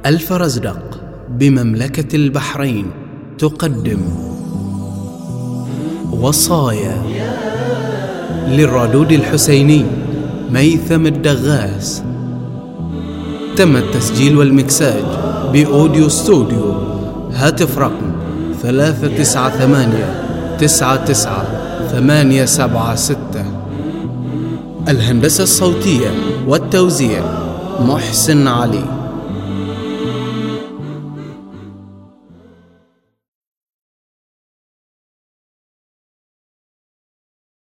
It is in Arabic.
الفرزدق بمملكة البحرين تقدم وصايا للردود الحسيني ميثم الدغاس. تم التسجيل والمكساج بأوديو ستوديو. هاتف رقم 398999876. الهندسة الصوتية والتوزيع محسن علي.